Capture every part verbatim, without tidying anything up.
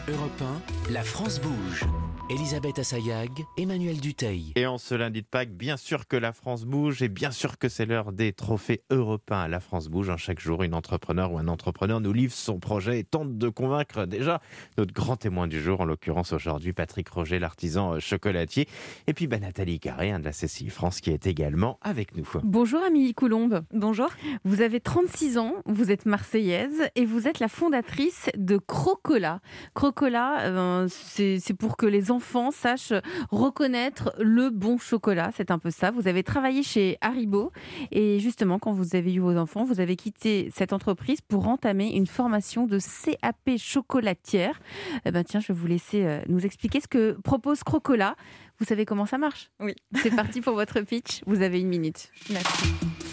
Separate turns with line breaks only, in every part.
Europe un, la France bouge. Elisabeth Assayag, Emmanuel Dutheil.
Et en ce lundi de Pâques, bien sûr que la France bouge et bien sûr que c'est l'heure des trophées européens. La France bouge. En chaque jour, une entrepreneur ou un entrepreneur nous livre son projet et tente de convaincre déjà notre grand témoin du jour, en l'occurrence aujourd'hui Patrick Roger, l'artisan chocolatier. Et puis bah, Nathalie Carré, hein, de la C C I France, qui est également avec nous.
Bonjour Amélie Coulombe.
Bonjour.
Vous avez trente-six ans, vous êtes marseillaise et vous êtes la fondatrice de Crocola. Crocola, euh, c'est, c'est pour que les enfants sachent reconnaître le bon chocolat. C'est un peu ça. Vous avez travaillé chez Haribo et justement, quand vous avez eu vos enfants, vous avez quitté cette entreprise pour entamer une formation de C A P chocolatière. Eh ben, tiens, je vais vous laisser euh, nous expliquer ce que propose Crocola. Vous savez comment ça marche ?
Oui.
C'est parti pour votre pitch. Vous avez une minute.
Merci.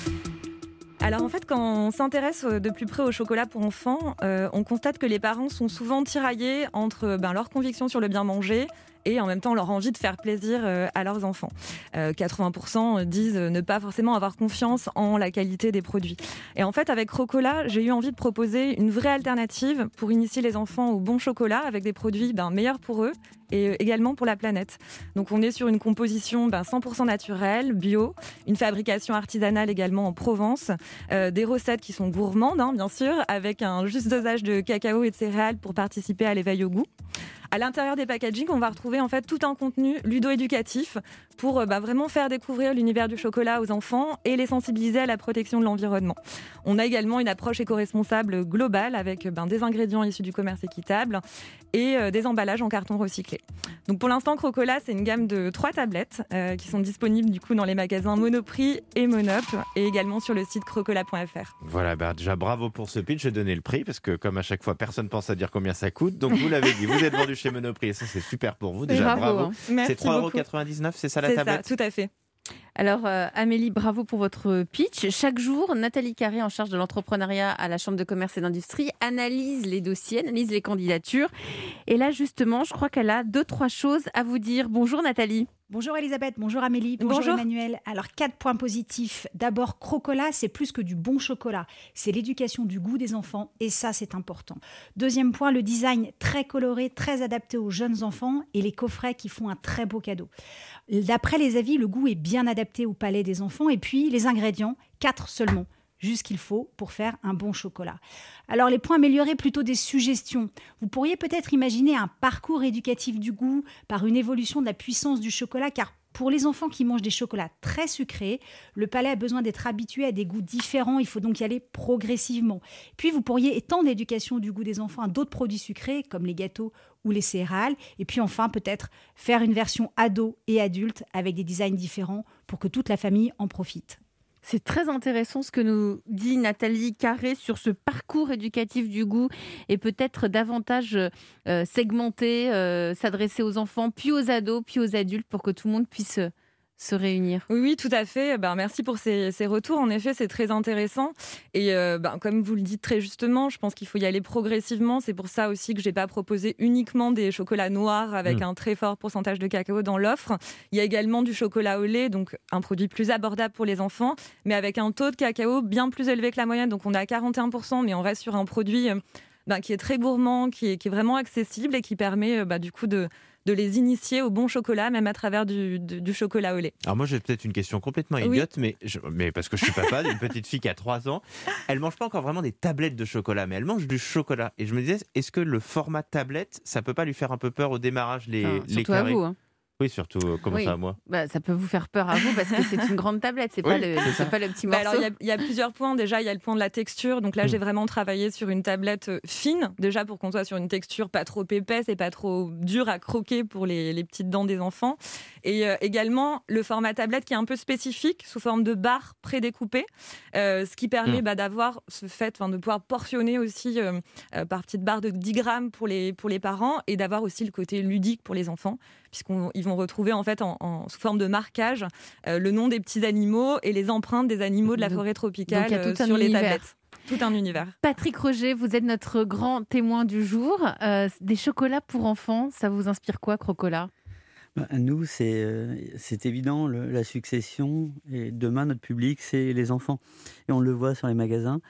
Alors en fait, quand on s'intéresse de plus près au chocolat pour enfants, euh, on constate que les parents sont souvent tiraillés entre ben, leur conviction sur le bien manger et en même temps leur envie de faire plaisir euh, à leurs enfants. Euh, quatre-vingts pour cent disent ne pas forcément avoir confiance en la qualité des produits. Et en fait, avec Crocola, j'ai eu envie de proposer une vraie alternative pour initier les enfants au bon chocolat avec des produits ben, meilleurs pour eux et également pour la planète. Donc on est sur une composition ben, cent pour cent naturelle, bio, une fabrication artisanale également en Provence, euh, des recettes qui sont gourmandes, hein, bien sûr, avec un juste dosage de cacao et de céréales pour participer à l'éveil au goût. À l'intérieur des packagings, on va retrouver en fait tout un contenu ludo-éducatif pour bah, vraiment faire découvrir l'univers du chocolat aux enfants et les sensibiliser à la protection de l'environnement. On a également une approche éco-responsable globale avec ben, des ingrédients issus du commerce équitable et euh, des emballages en carton recyclé. Donc pour l'instant, Crocola, c'est une gamme de trois tablettes euh, qui sont disponibles du coup dans les magasins Monoprix et Monop et également sur le site crocola point f r.
Voilà, bah, déjà bravo pour ce pitch. J'ai donné le prix parce que comme à chaque fois, personne pense à dire combien ça coûte. Donc vous l'avez dit, vous êtes vendu chez Monoprix et ça c'est super pour vous. Déjà
bravo,
bravo.
Hein.
C'est trois euros quatre-vingt-dix-neuf, c'est ça la
c'est
tablette ?
Ça, tout à fait.
Alors euh, Amélie, bravo pour votre pitch. Chaque jour, Nathalie Carré, en charge de l'entrepreneuriat à la Chambre de commerce et d'industrie, analyse les dossiers, analyse les candidatures. Et là justement, je crois qu'elle a deux, trois choses à vous dire. Bonjour Nathalie.
Bonjour Elisabeth, bonjour Amélie, bonjour,
bonjour
Emmanuel. Alors quatre points positifs. D'abord, Crocola, c'est plus que du bon chocolat. C'est l'éducation du goût des enfants et ça, c'est important. Deuxième point, le design très coloré, très adapté aux jeunes enfants et les coffrets qui font un très beau cadeau. D'après les avis, le goût est bien adapté au palais des enfants et puis les ingrédients, quatre seulement. Juste ce qu'il faut pour faire un bon chocolat. Alors les points améliorés, plutôt des suggestions. Vous pourriez peut-être imaginer un parcours éducatif du goût par une évolution de la puissance du chocolat, car pour les enfants qui mangent des chocolats très sucrés, le palais a besoin d'être habitué à des goûts différents, il faut donc y aller progressivement. Puis vous pourriez étendre l'éducation du goût des enfants à d'autres produits sucrés, comme les gâteaux ou les céréales. Et puis enfin, peut-être faire une version ado et adulte avec des designs différents pour que toute la famille en profite.
C'est très intéressant ce que nous dit Nathalie Carré sur ce parcours éducatif du goût et peut-être davantage euh, segmenter, euh, s'adresser aux enfants, puis aux ados, puis aux adultes pour que tout le monde puisse euh, se réunir.
Oui, oui, tout à fait. Ben, merci pour ces, ces retours. En effet, c'est très intéressant. Et euh, ben, comme vous le dites très justement, je pense qu'il faut y aller progressivement. C'est pour ça aussi que je n'ai pas proposé uniquement des chocolats noirs avec mmh. un très fort pourcentage de cacao dans l'offre. Il y a également du chocolat au lait, donc un produit plus abordable pour les enfants, mais avec un taux de cacao bien plus élevé que la moyenne. Donc on est à quarante et un pour cent, mais on reste sur un produit euh, ben, qui est très gourmand, qui est, qui est vraiment accessible et qui permet euh, ben, du coup de... de les initier au bon chocolat, même à travers du, du, du chocolat au lait.
Alors moi, j'ai peut-être une question complètement idiote,
oui.
mais, je, mais parce que je suis papa d'une petite fille qui a trois ans, elle mange pas encore vraiment des tablettes de chocolat, mais elle mange du chocolat. Et je me disais, est-ce que le format tablette, ça peut pas lui faire un peu peur au démarrage, les,
enfin,
les
surtout
carrés ?
à vous, hein.
Oui, surtout, euh, comment
oui.
ça à moi ?
Bah, ça peut vous faire peur à vous parce que c'est une grande tablette, c'est,
oui,
pas, le, c'est pas le petit
bah
morceau.
Il y, y a plusieurs points. Déjà, il y a le point de la texture. Donc là, mmh. j'ai vraiment travaillé sur une tablette fine, déjà pour qu'on soit sur une texture pas trop épaisse et pas trop dure à croquer pour les, les petites dents des enfants. Et euh, également, le format tablette qui est un peu spécifique, sous forme de barres prédécoupées, euh, ce qui permet mmh. bah, d'avoir ce fait, de pouvoir portionner aussi euh, euh, par petites barres de dix grammes pour les, pour les parents et d'avoir aussi le côté ludique pour les enfants, puisqu'ils vont retrouver en fait en, en, sous forme de marquage euh, le nom des petits animaux et les empreintes des animaux de la forêt tropicale euh, sur les tablettes. Tout un univers.
Patrick Roger, vous êtes notre grand témoin du jour. Euh, des chocolats pour enfants, ça vous inspire quoi, Crocola ?
Ben, nous, c'est, euh, c'est évident, le, la succession. Et demain, notre public, c'est les enfants. Et on le voit sur les magasins.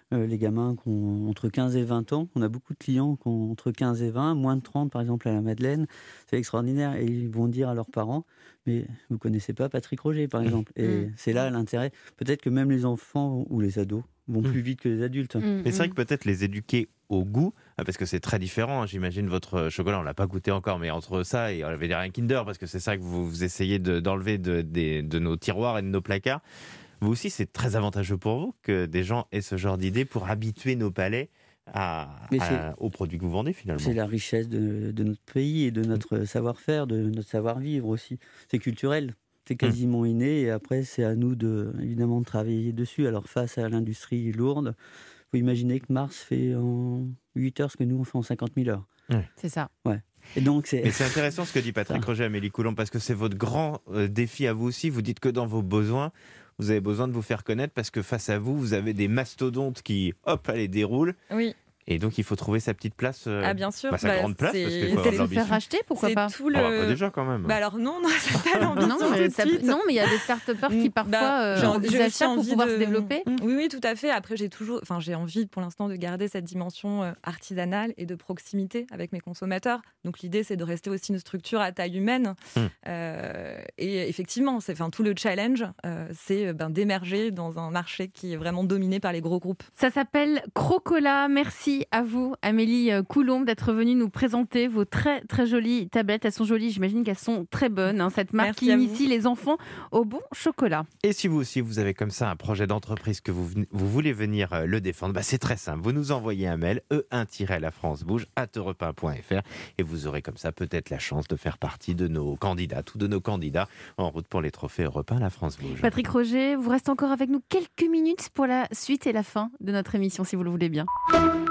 euh, les gamins qui ont entre quinze et vingt ans. On a beaucoup de clients qui ont entre quinze et vingt, moins de trente par exemple à la Madeleine. C'est extraordinaire. Et ils vont dire à leurs parents, mais vous ne connaissez pas Patrick Roger par exemple. Et
Mmh.
c'est là l'intérêt. Peut-être que même les enfants ou les ados vont
Mmh.
plus vite que les adultes.
Mmh,
Mais c'est vrai
mmh.
que peut-être les éduquer au goût, parce que c'est très différent. hein. J'imagine votre chocolat, on l'a pas goûté encore, mais entre ça et on avait dire un Kinder, parce que c'est ça que vous, vous essayez de- d'enlever de, des- de nos tiroirs et de nos placards. Vous aussi, c'est très avantageux pour vous que des gens aient ce genre d'idée pour habituer nos palais à,
Mais
à-
c'est-
aux produits que vous vendez finalement.
C'est la richesse de, de notre pays et de notre savoir-faire, de notre savoir-vivre aussi. C'est culturel, c'est quasiment inné et après c'est à nous de, évidemment de travailler dessus. Alors face à l'industrie lourde, il faut imaginer que Mars fait en huit heures ce que nous on fait en cinquante mille heures.
C'est ça.
Et donc c'est...
Mais c'est intéressant ce que dit Patrick
Ça.
Roger, Amélie Coulomb, parce que c'est votre grand euh, défi à vous aussi. Vous dites que dans vos besoins, vous avez besoin de vous faire connaître parce que face à vous, vous avez des mastodontes qui, hop, allez, déroulent.
Oui,
Et donc, il faut trouver sa petite place, euh,
ah, bien sûr.
bah, sa
Bah,
grande place,
c'est-
parce qu'il faut
Ou
avoir
peut-être
de
se faire
l'ambition.
racheter, pourquoi
c'est
pas
tout
Ah, bah,
le.
déjà quand même.
Bah alors non, non, c'est pas
Non,
l'ambition
mais
tout de
ça-
suite.
non, mais il y a des start-upers qui
Bah,
parfois euh,
j'ai- j'ai
envisagent
aussi
ça pour
envie
pouvoir
de-
se développer.
Oui, oui, tout à fait. Après, j'ai toujours, enfin, j'ai envie pour l'instant de garder cette dimension euh, artisanale et de proximité avec mes consommateurs. Donc l'idée, c'est de rester aussi une structure à taille humaine.
Mm.
Euh, et effectivement, c'est, enfin, tout le challenge, euh, c'est euh, ben, d'émerger dans un marché qui est vraiment dominé par les gros groupes.
Ça s'appelle Crocola. Merci à vous, Amélie Coulomb, d'être venue nous présenter vos très très jolies tablettes. Elles sont jolies, j'imagine qu'elles sont très bonnes. hein. Cette marque
Merci
qui
à vous.
initie les enfants au bon chocolat.
Et si vous aussi, vous avez comme ça un projet d'entreprise que vous, venez- vous voulez venir euh, le défendre, bah c'est très simple. Vous nous envoyez un mail, e un la france bouge arobase europe un point f r et vous aurez comme ça peut-être la chance de faire partie de nos candidats, ou de nos candidats en route pour les trophées Europe un, la France Bouge.
Patrick Roger, vous restez encore avec nous quelques minutes pour la suite et la fin de notre émission, si vous le voulez bien.